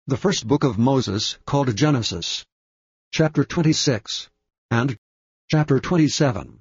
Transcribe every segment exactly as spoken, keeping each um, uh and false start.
The first book of Moses, called Genesis, chapter twenty-six, and chapter twenty-seven.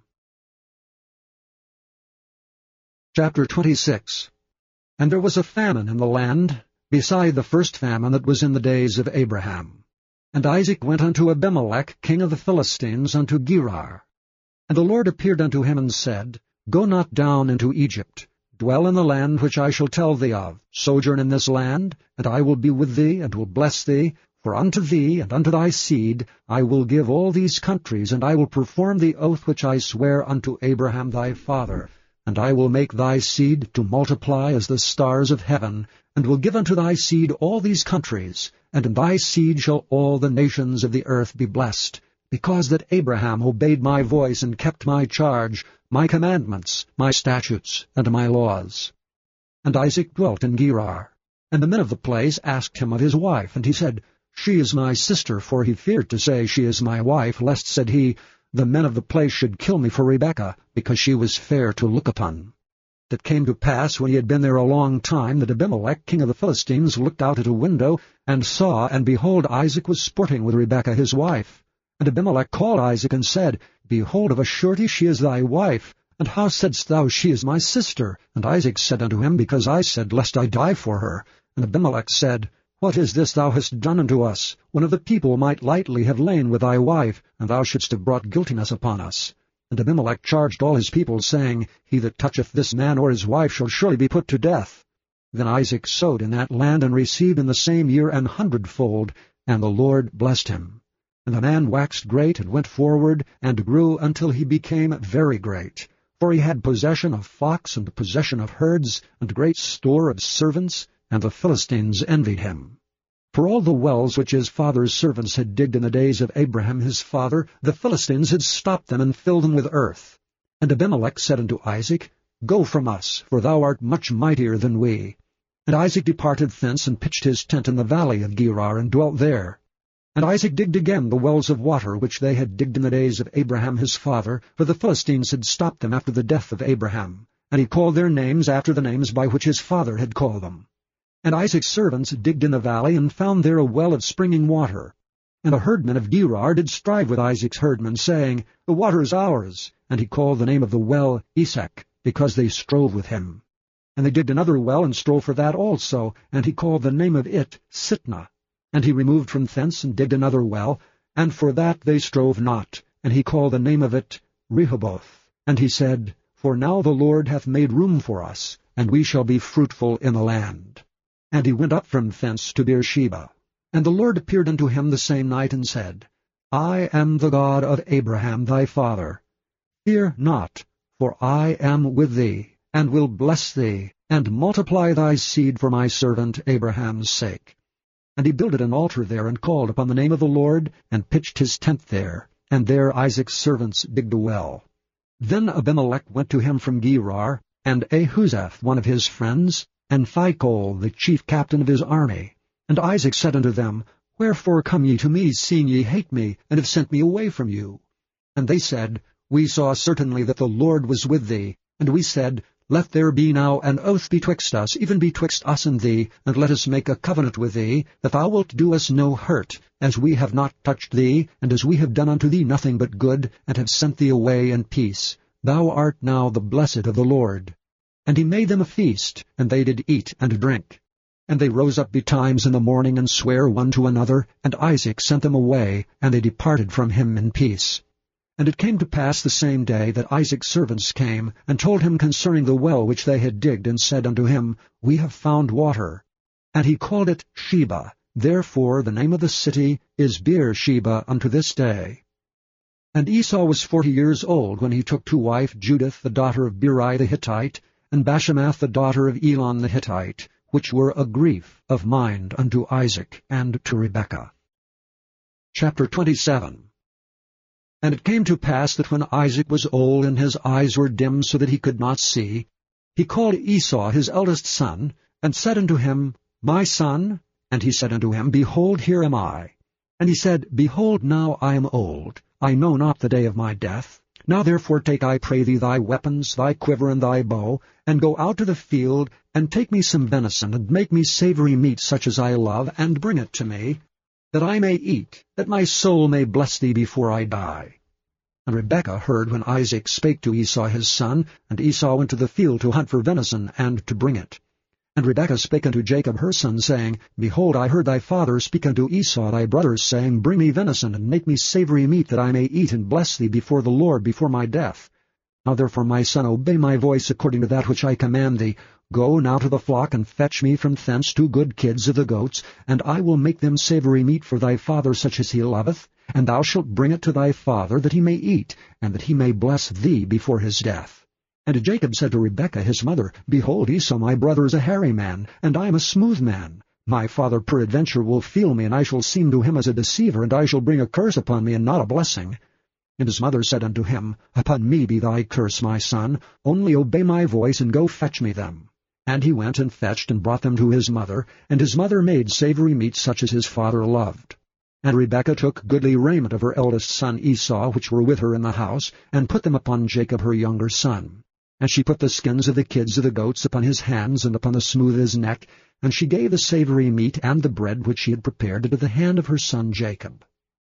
Chapter twenty-six. And there was a famine in the land, beside the first famine that was in the days of Abraham. And Isaac went unto Abimelech king of the Philistines unto Gerar. And the Lord appeared unto him and said, Go not down into Egypt. Dwell in the land which I shall tell thee of. Sojourn in this land, and I will be with thee, and will bless thee. For unto thee and unto thy seed I will give all these countries, and I will perform the oath which I swear unto Abraham thy father. And I will make thy seed to multiply as the stars of heaven, and will give unto thy seed all these countries, and in thy seed shall all the nations of the earth be blessed, because that Abraham obeyed my voice and kept my charge, my commandments, my statutes, and my laws. And Isaac dwelt in Gerar. And the men of the place asked him of his wife, and he said, She is my sister, for he feared to say, She is my wife, lest, said he, the men of the place should kill me for Rebekah, because she was fair to look upon. It came to pass, when he had been there a long time, that Abimelech king of the Philistines looked out at a window, and saw, and behold, Isaac was sporting with Rebekah his wife. And Abimelech called Isaac, and said, Behold, of a surety she is thy wife. And how saidst thou, She is my sister? And Isaac said unto him, Because I said, Lest I die for her. And Abimelech said, What is this thou hast done unto us? One of the people might lightly have lain with thy wife, and thou shouldst have brought guiltiness upon us. And Abimelech charged all his people, saying, He that toucheth this man or his wife shall surely be put to death. Then Isaac sowed in that land, and received in the same year an hundredfold, and the Lord blessed him. And the man waxed great, and went forward, and grew until he became very great. For he had possession of flocks, and possession of herds, and great store of servants, and the Philistines envied him. For all the wells which his father's servants had digged in the days of Abraham his father, the Philistines had stopped them, and filled them with earth. And Abimelech said unto Isaac, Go from us, for thou art much mightier than we. And Isaac departed thence, and pitched his tent in the valley of Gerar, and dwelt there. And Isaac digged again the wells of water which they had digged in the days of Abraham his father, for the Philistines had stopped them after the death of Abraham. And he called their names after the names by which his father had called them. And Isaac's servants digged in the valley, and found there a well of springing water. And the herdmen of Gerar did strive with Isaac's herdmen, saying, The water is ours. And he called the name of the well Esek, because they strove with him. And they digged another well, and strove for that also, and he called the name of it Sitnah. And he removed from thence, and digged another well, and for that they strove not, and he called the name of it Rehoboth. And he said, For now the Lord hath made room for us, and we shall be fruitful in the land. And he went up from thence to Beersheba. And the Lord appeared unto him the same night, and said, I am the God of Abraham thy father. Fear not, for I am with thee, and will bless thee, and multiply thy seed for my servant Abraham's sake. And he builded an altar there, and called upon the name of the Lord, and pitched his tent there, and there Isaac's servants digged a well. Then Abimelech went to him from Gerar, and Ahuzzath one of his friends, and Phicol the chief captain of his army. And Isaac said unto them, Wherefore come ye to me, seeing ye hate me, and have sent me away from you? And they said, We saw certainly that the Lord was with thee, and we said, Let there be now an oath betwixt us, even betwixt us and thee, and let us make a covenant with thee, that thou wilt do us no hurt, as we have not touched thee, and as we have done unto thee nothing but good, and have sent thee away in peace. Thou art now the blessed of the Lord. And he made them a feast, and they did eat and drink. And they rose up betimes in the morning, and sware one to another, and Isaac sent them away, and they departed from him in peace. And it came to pass the same day that Isaac's servants came, and told him concerning the well which they had digged, and said unto him, We have found water. And he called it Sheba. Therefore the name of the city is Beersheba unto this day. And Esau was forty years old when he took to wife Judith the daughter of Beri the Hittite, and Bashemath the daughter of Elon the Hittite, which were a grief of mind unto Isaac and to Rebekah. Chapter twenty-seven. And it came to pass that when Isaac was old, and his eyes were dim so that he could not see, he called Esau his eldest son, and said unto him, My son. And he said unto him, Behold, here am I. And he said, Behold, now I am old, I know not the day of my death. Now therefore take, I pray thee, thy weapons, thy quiver, and thy bow, and go out to the field, and take me some venison, and make me savory meat such as I love, and bring it to me, that I may eat, that my soul may bless thee before I die. And Rebekah heard when Isaac spake to Esau his son, and Esau went to the field to hunt for venison, and to bring it. And Rebekah spake unto Jacob her son, saying, Behold, I heard thy father speak unto Esau thy brother, saying, Bring me venison, and make me savory meat, that I may eat and bless thee before the Lord before my death. Now therefore, my son, obey my voice according to that which I command thee. Go now to the flock, and fetch me from thence two good kids of the goats, and I will make them savory meat for thy father, such as he loveth, and thou shalt bring it to thy father, that he may eat, and that he may bless thee before his death. And Jacob said to Rebekah his mother, Behold, Esau my brother is a hairy man, and I am a smooth man. My father peradventure will feel me, and I shall seem to him as a deceiver, and I shall bring a curse upon me, and not a blessing. And his mother said unto him, Upon me be thy curse, my son, only obey my voice, and go fetch me them. And he went and fetched, and brought them to his mother, and his mother made savory meat such as his father loved. And Rebekah took goodly raiment of her eldest son Esau, which were with her in the house, and put them upon Jacob her younger son. And she put the skins of the kids of the goats upon his hands, and upon the smooth of his neck, and she gave the savory meat and the bread which she had prepared into the hand of her son Jacob.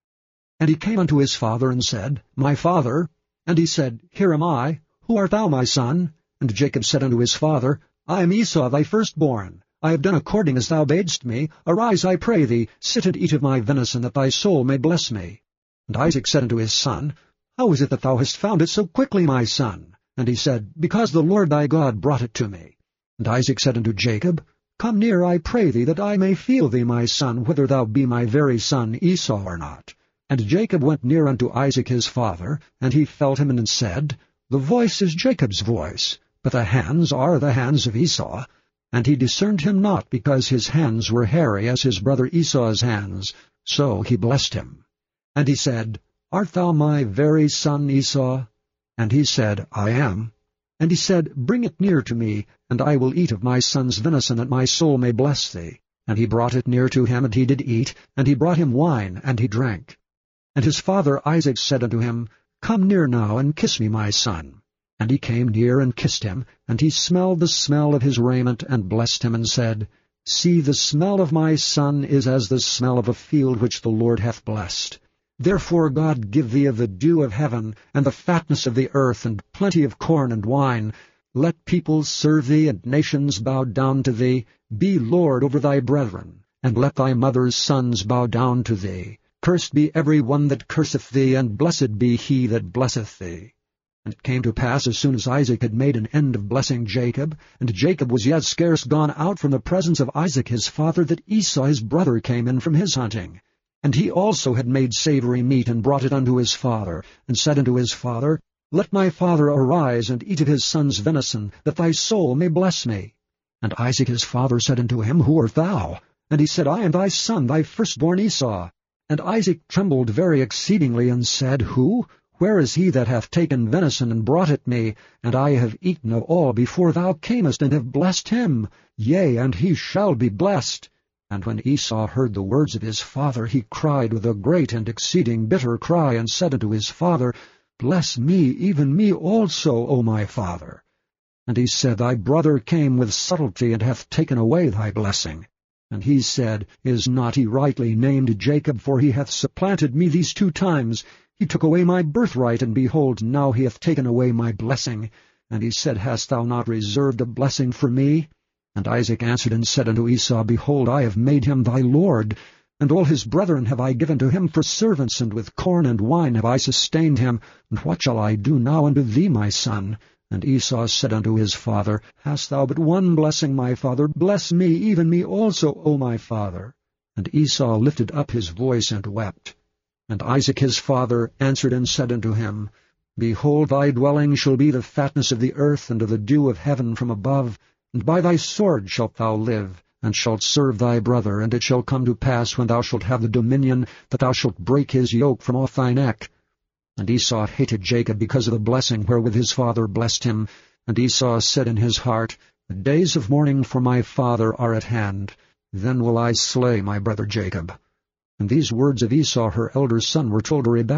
And he came unto his father, and said, My father. And he said, Here am I. Who art thou, my son? And Jacob said unto his father, I am Esau thy firstborn. I have done according as thou badest me. Arise, I pray thee, sit and eat of my venison, that thy soul may bless me. And Isaac said unto his son, How is it that thou hast found it so quickly, my son? And he said, Because the Lord thy God brought it to me. And Isaac said unto Jacob, Come near, I pray thee, that I may feel thee, my son, whether thou be my very son Esau or not. And Jacob went near unto Isaac his father, and he felt him, and said, The voice is Jacob's voice, but the hands are the hands of Esau. And he discerned him not, because his hands were hairy as his brother Esau's hands. So he blessed him. And he said, Art thou my very son Esau? And he said, I am. And he said, Bring it near to me, and I will eat of my son's venison, that my soul may bless thee. And he brought it near to him, and he did eat, and he brought him wine, and he drank. And his father Isaac said unto him, Come near now, and kiss me, my son. And he came near and kissed him, and he smelled the smell of his raiment, and blessed him, and said, See, the smell of my son is as the smell of a field which the Lord hath blessed. Therefore God give thee of the dew of heaven, and the fatness of the earth, and plenty of corn and wine. Let peoples serve thee, and nations bow down to thee. Be Lord over thy brethren, and let thy mother's sons bow down to thee. Cursed be every one that curseth thee, and blessed be he that blesseth thee. And it came to pass, as soon as Isaac had made an end of blessing Jacob, and Jacob was yet scarce gone out from the presence of Isaac his father, that Esau his brother came in from his hunting. And he also had made savory meat, and brought it unto his father, and said unto his father, Let my father arise, and eat of his son's venison, that thy soul may bless me. And Isaac his father said unto him, Who art thou? And he said, I am thy son, thy firstborn Esau. And Isaac trembled very exceedingly, and said, Who? Where is he that hath taken venison, and brought it me? And I have eaten of all before thou camest, and have blessed him. Yea, and he shall be blessed. And when Esau heard the words of his father, he cried with a great and exceeding bitter cry, and said unto his father, Bless me, even me also, O my father. And he said, Thy brother came with subtlety, and hath taken away thy blessing. And he said, Is not he rightly named Jacob? For he hath supplanted me these two times. He took away my birthright, and behold, now he hath taken away my blessing. And he said, Hast thou not reserved a blessing for me? And Isaac answered and said unto Esau, Behold, I have made him thy lord, and all his brethren have I given to him for servants, and with corn and wine have I sustained him. And what shall I do now unto thee, my son? And Esau said unto his father, Hast thou but one blessing, my father? Bless me, even me also, O my father. And Esau lifted up his voice and wept. And Isaac his father answered and said unto him, Behold, thy dwelling shall be the fatness of the earth, and of the dew of heaven from above. And by thy sword shalt thou live, and shalt serve thy brother. And it shall come to pass, when thou shalt have the dominion, that thou shalt break his yoke from off thy neck. And Esau hated Jacob because of the blessing wherewith his father blessed him. And Esau said in his heart, The days of mourning for my father are at hand. Then will I slay my brother Jacob. And these words of Esau her elder son were told to Rebekah.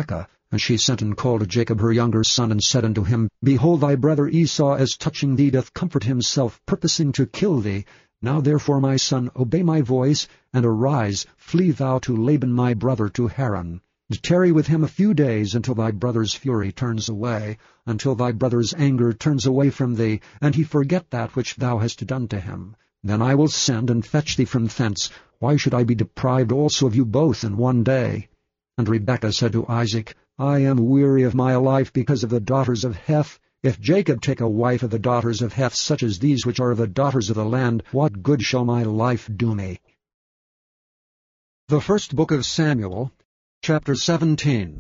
And she sent and called Jacob her younger son, and said unto him, Behold, thy brother Esau, as touching thee, doth comfort himself, purposing to kill thee. Now therefore, my son, obey my voice, and arise, flee thou to Laban my brother to Haran. And tarry with him a few days, until thy brother's fury turns away, until thy brother's anger turns away from thee, and he forget that which thou hast done to him. Then I will send and fetch thee from thence. Why should I be deprived also of you both in one day? And Rebekah said to Isaac, I am weary of my life because of the daughters of Heth. If Jacob take a wife of the daughters of Heth, such as these which are of the daughters of the land, what good shall my life do me? The First Book of Samuel, chapter seventeen.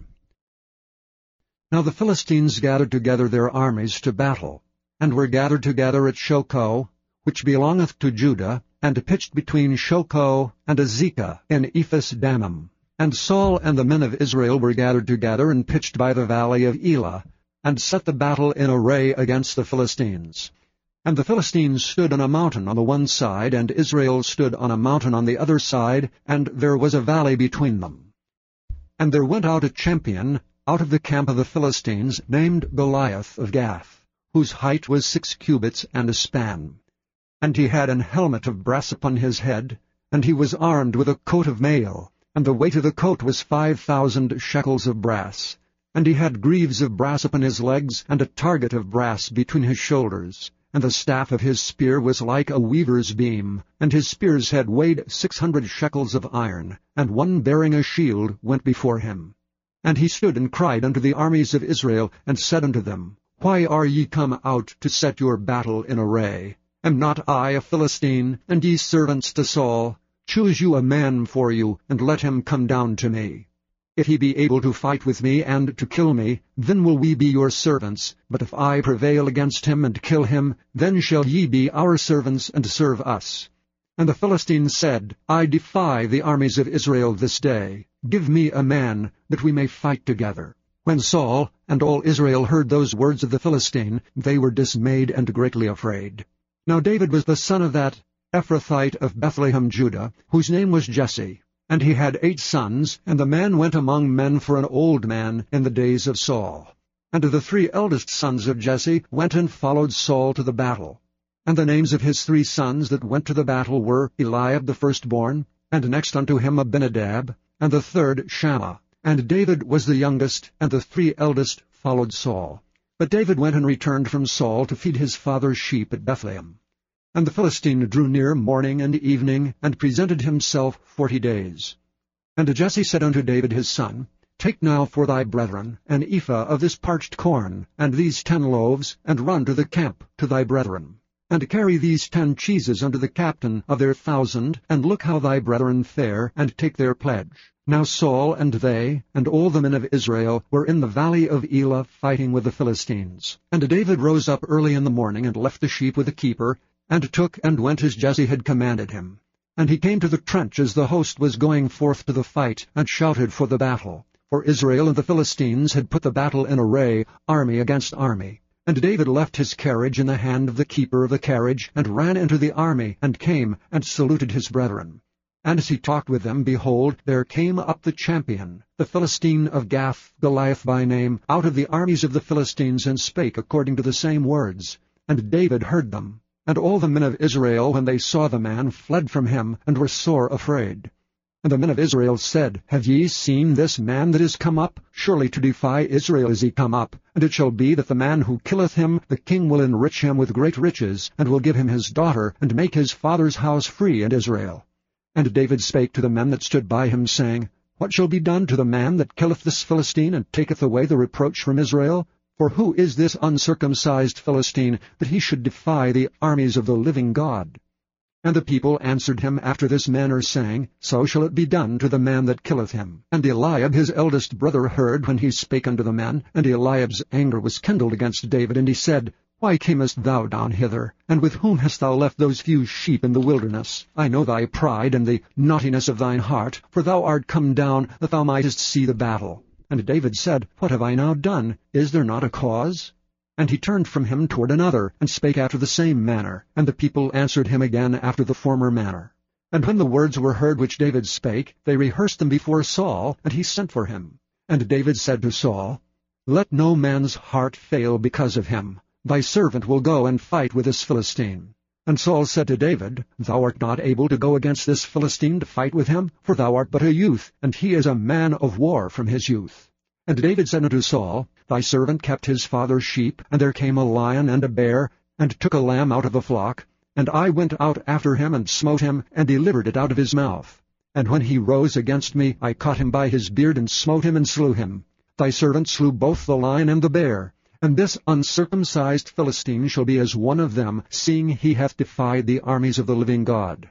Now the Philistines gathered together their armies to battle, and were gathered together at Shochoh, which belongeth to Judah, and pitched between Shochoh and Azekah in Ephes Dammim. And Saul and the men of Israel were gathered together, and pitched by the valley of Elah, and set the battle in array against the Philistines. And the Philistines stood on a mountain on the one side, and Israel stood on a mountain on the other side, and there was a valley between them. And there went out a champion out of the camp of the Philistines, named Goliath of Gath, whose height was six cubits and a span. And he had an helmet of brass upon his head, and he was armed with a coat of mail, and the weight of the coat was five thousand shekels of brass. And he had greaves of brass upon his legs, and a target of brass between his shoulders. And the staff of his spear was like a weaver's beam, and his spear's head weighed six hundred shekels of iron, and one bearing a shield went before him. And he stood and cried unto the armies of Israel, and said unto them, Why are ye come out to set your battle in array? Am not I a Philistine, and ye servants to Saul? Choose you a man for you, and let him come down to me. If he be able to fight with me and to kill me, then will we be your servants. But if I prevail against him and kill him, then shall ye be our servants and serve us. And the Philistines said, I defy the armies of Israel this day. Give me a man, that we may fight together. When Saul and all Israel heard those words of the Philistine, they were dismayed and greatly afraid. Now David was the son of that Ephrathite of Bethlehem, Judah, whose name was Jesse. And he had eight sons, and the man went among men for an old man in the days of Saul. And the three eldest sons of Jesse went and followed Saul to the battle. And the names of his three sons that went to the battle were Eliab the firstborn, and next unto him Abinadab, and the third Shammah. And David was the youngest, and the three eldest followed Saul. But David went and returned from Saul to feed his father's sheep at Bethlehem. And the Philistine drew near morning and evening, and presented himself forty days. And Jesse said unto David his son, Take now for thy brethren an ephah of this parched corn, and these ten loaves, and run to the camp to thy brethren. And carry these ten cheeses unto the captain of their thousand, and look how thy brethren fare, and take their pledge. Now Saul and they, and all the men of Israel, were in the valley of Elah fighting with the Philistines. And David rose up early in the morning, and left the sheep with the keeper, and took and went as Jesse had commanded him. And he came to the trench as the host was going forth to the fight, and shouted for the battle. For Israel and the Philistines had put the battle in array, army against army. And David left his carriage in the hand of the keeper of the carriage, and ran into the army, and came, and saluted his brethren. And as he talked with them, behold, there came up the champion, the Philistine of Gath, Goliath by name, out of the armies of the Philistines, and spake according to the same words. And David heard them. And all the men of Israel, when they saw the man, fled from him, and were sore afraid. And the men of Israel said, Have ye seen this man that is come up? Surely to defy Israel is he come up. And it shall be that the man who killeth him, the king will enrich him with great riches, and will give him his daughter, and make his father's house free in Israel. And David spake to the men that stood by him, saying, What shall be done to the man that killeth this Philistine, and taketh away the reproach from Israel? For who is this uncircumcised Philistine, that he should defy the armies of the living God? And the people answered him after this manner, saying, So shall it be done to the man that killeth him. And Eliab his eldest brother heard when he spake unto the men, and Eliab's anger was kindled against David, and he said, Why camest thou down hither? And with whom hast thou left those few sheep in the wilderness? I know thy pride and the naughtiness of thine heart, for thou art come down that thou mightest see the battle. And David said, What have I now done? Is there not a cause? And he turned from him toward another, and spake after the same manner. And the people answered him again after the former manner. And when the words were heard which David spake, they rehearsed them before Saul, and he sent for him. And David said to Saul, Let no man's heart fail because of him. Thy servant will go and fight with this Philistine. And Saul said to David, Thou art not able to go against this Philistine to fight with him, for thou art but a youth, and he is a man of war from his youth. And David said unto Saul, Thy servant kept his father's sheep, and there came a lion and a bear, and took a lamb out of the flock. And I went out after him, and smote him, and delivered it out of his mouth. And when he rose against me, I caught him by his beard, and smote him, and slew him. Thy servant slew both the lion and the bear. And this uncircumcised Philistine shall be as one of them, seeing he hath defied the armies of the living God.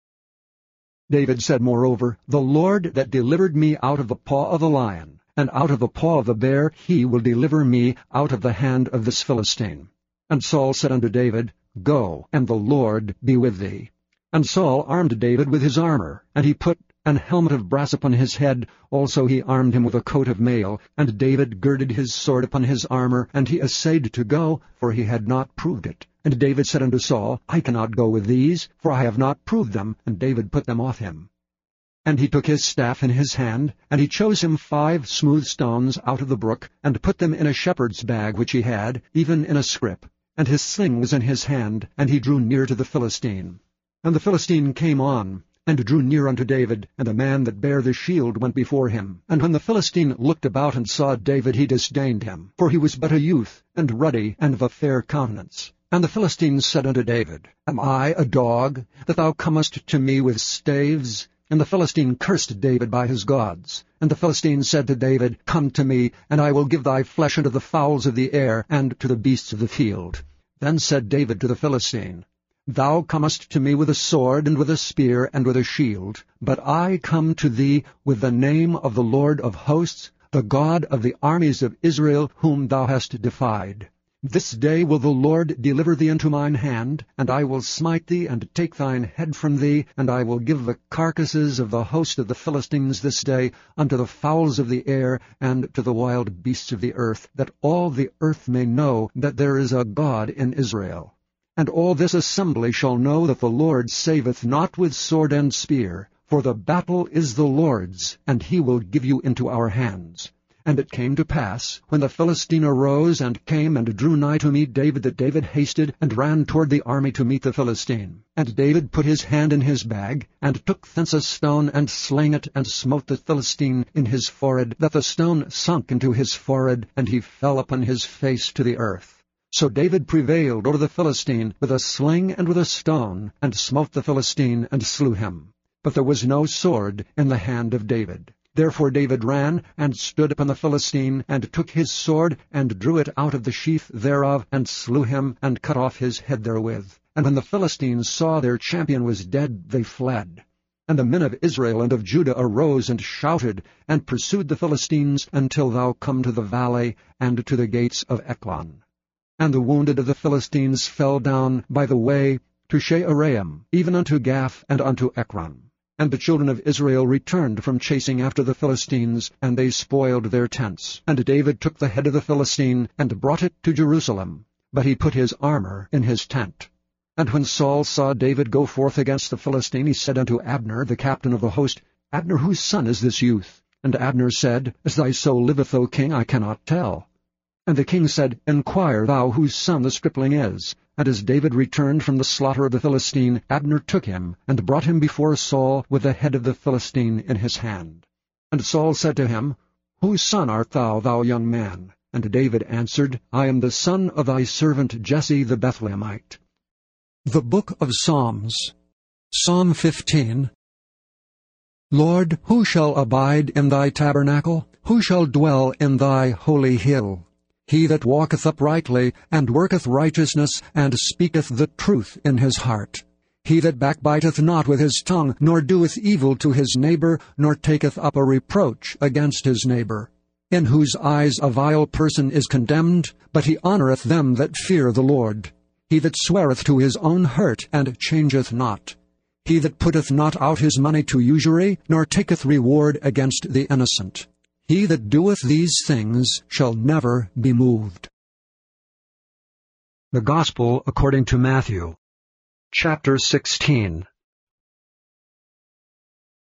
David said moreover, The Lord that delivered me out of the paw of the lion, and out of the paw of the bear, he will deliver me out of the hand of this Philistine. And Saul said unto David, Go, and the Lord be with thee. And Saul armed David with his armor, and he put an helmet of brass upon his head. Also he armed him with a coat of mail. And David girded his sword upon his armor, and he essayed to go, for he had not proved it. And David said unto Saul, I cannot go with these, for I have not proved them. And David put them off him. And he took his staff in his hand, and he chose him five smooth stones out of the brook, and put them in a shepherd's bag which he had, even in a scrip. And his sling was in his hand, and he drew near to the Philistine. And the Philistine came on, and drew near unto David, and a man that bare the shield went before him. And when the Philistine looked about and saw David, he disdained him, for he was but a youth, and ruddy, and of a fair countenance. And the Philistine said unto David, Am I a dog, that thou comest to me with staves? And the Philistine cursed David by his gods. And the Philistine said to David, Come to me, and I will give thy flesh unto the fowls of the air, and to the beasts of the field. Then said David to the Philistine, Thou comest to me with a sword, and with a spear, and with a shield. But I come to thee with the name of the Lord of hosts, the God of the armies of Israel, whom thou hast defied. This day will the Lord deliver thee into mine hand, and I will smite thee, and take thine head from thee, and I will give the carcasses of the host of the Philistines this day unto the fowls of the air, and to the wild beasts of the earth, that all the earth may know that there is a God in Israel. And all this assembly shall know that the Lord saveth not with sword and spear, for the battle is the Lord's, and he will give you into our hands. And it came to pass, when the Philistine arose and came and drew nigh to meet David, that David hasted and ran toward the army to meet the Philistine. And David put his hand in his bag, and took thence a stone, and slang it, and smote the Philistine in his forehead, that the stone sunk into his forehead, and he fell upon his face to the earth. So David prevailed over the Philistine with a sling and with a stone, and smote the Philistine, and slew him. But there was no sword in the hand of David. Therefore David ran, and stood upon the Philistine, and took his sword, and drew it out of the sheath thereof, and slew him, and cut off his head therewith. And when the Philistines saw their champion was dead, they fled. And the men of Israel and of Judah arose and shouted, and pursued the Philistines, until thou come to the valley, and to the gates of Ekron. And the wounded of the Philistines fell down by the way to Shaaraim, even unto Gath, and unto Ekron. And the children of Israel returned from chasing after the Philistines, and they spoiled their tents. And David took the head of the Philistine, and brought it to Jerusalem. But he put his armor in his tent. And when Saul saw David go forth against the Philistine, he said unto Abner, the captain of the host, Abner, whose son is this youth? And Abner said, As thy soul liveth, O king, I cannot tell. And the king said, Enquire thou whose son the stripling is. And as David returned from the slaughter of the Philistine, Abner took him, and brought him before Saul with the head of the Philistine in his hand. And Saul said to him, Whose son art thou, thou young man? And David answered, I am the son of thy servant Jesse the Bethlehemite. The Book of Psalms. Psalm fifteen. Lord, who shall abide in thy tabernacle? Who shall dwell in thy holy hill? He that walketh uprightly, and worketh righteousness, and speaketh the truth in his heart. He that backbiteth not with his tongue, nor doeth evil to his neighbor, nor taketh up a reproach against his neighbor. In whose eyes a vile person is condemned, but he honoureth them that fear the Lord. He that sweareth to his own hurt, and changeth not. He that putteth not out his money to usury, nor taketh reward against the innocent. He that doeth these things shall never be moved. The Gospel according to Matthew, chapter sixteen.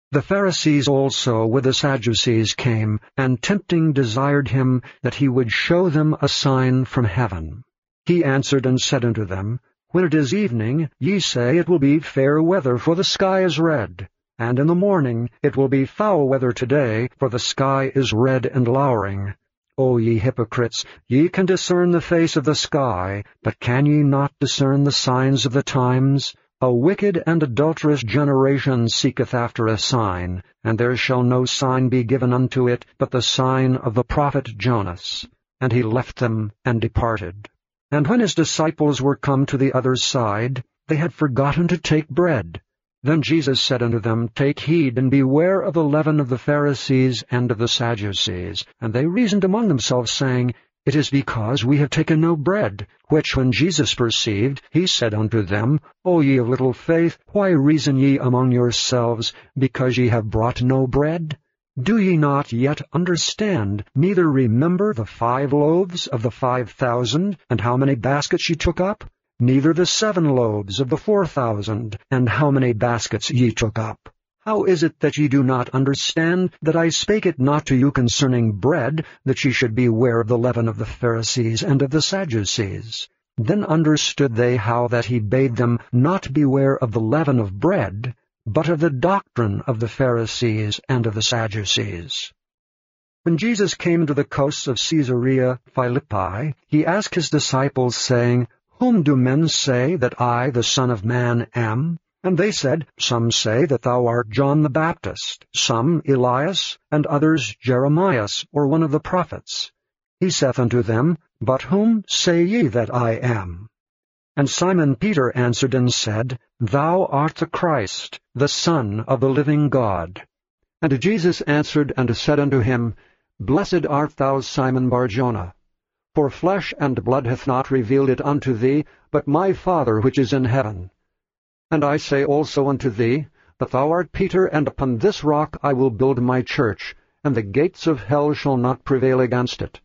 The Pharisees also with the Sadducees came, and tempting desired him that he would show them a sign from heaven. He answered and said unto them, When it is evening, ye say it will be fair weather, for the sky is red. And in the morning it will be foul weather today, for the sky is red and lowering. O ye hypocrites, ye can discern the face of the sky, but can ye not discern the signs of the times? A wicked and adulterous generation seeketh after a sign, and there shall no sign be given unto it but the sign of the prophet Jonas. And he left them and departed. And when his disciples were come to the other side, they had forgotten to take bread. Then Jesus said unto them, Take heed, and beware of the leaven of the Pharisees and of the Sadducees. And they reasoned among themselves, saying, It is because we have taken no bread. Which when Jesus perceived, he said unto them, O ye of little faith, why reason ye among yourselves, because ye have brought no bread? Do ye not yet understand, neither remember the five loaves of the five thousand, and how many baskets ye took up? Neither the seven loaves of the four thousand, and how many baskets ye took up? How is it that ye do not understand that I spake it not to you concerning bread, that ye should beware of the leaven of the Pharisees and of the Sadducees? Then understood they how that he bade them not beware of the leaven of bread, but of the doctrine of the Pharisees and of the Sadducees. When Jesus came to the coasts of Caesarea Philippi, he asked his disciples, saying, Whom do men say that I, the Son of Man, am? And they said, Some say that thou art John the Baptist, some Elias, and others Jeremias, or one of the prophets. He saith unto them, But whom say ye that I am? And Simon Peter answered and said, Thou art the Christ, the Son of the living God. And Jesus answered and said unto him, Blessed art thou, Simon Bar-Jonah, for flesh and blood hath not revealed it unto thee, but my Father which is in heaven. And I say also unto thee, that thou art Peter, and upon this rock I will build my church, and the gates of hell shall not prevail against it.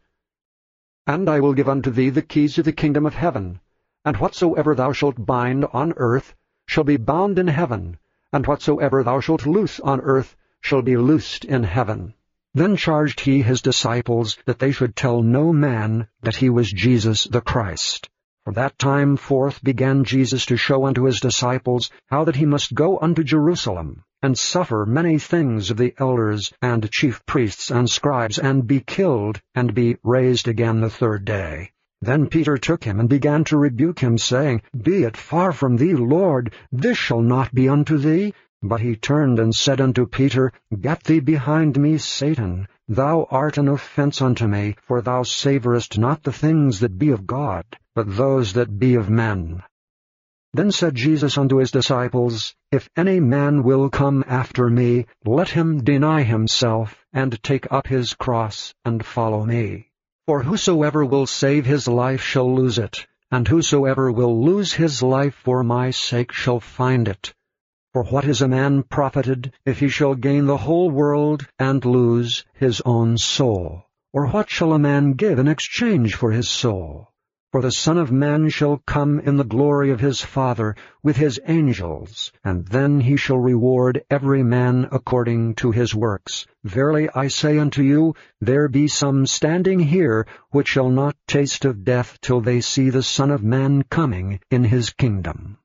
And I will give unto thee the keys of the kingdom of heaven, and whatsoever thou shalt bind on earth shall be bound in heaven, and whatsoever thou shalt loose on earth shall be loosed in heaven. Then charged he his disciples that they should tell no man that he was Jesus the Christ. From that time forth began Jesus to show unto his disciples how that he must go unto Jerusalem, and suffer many things of the elders and chief priests and scribes, and be killed, and be raised again the third day. Then Peter took him, and began to rebuke him, saying, Be it far from thee, Lord, this shall not be unto thee. But he turned and said unto Peter, Get thee behind me, Satan. Thou art an offense unto me, for thou savorest not the things that be of God, but those that be of men. Then said Jesus unto his disciples, If any man will come after me, let him deny himself, and take up his cross, and follow me. For whosoever will save his life shall lose it, and whosoever will lose his life for my sake shall find it. For what is a man profited, if he shall gain the whole world, and lose his own soul? Or what shall a man give in exchange for his soul? For the Son of Man shall come in the glory of his Father with his angels, and then he shall reward every man according to his works. Verily I say unto you, there be some standing here which shall not taste of death till they see the Son of Man coming in his kingdom.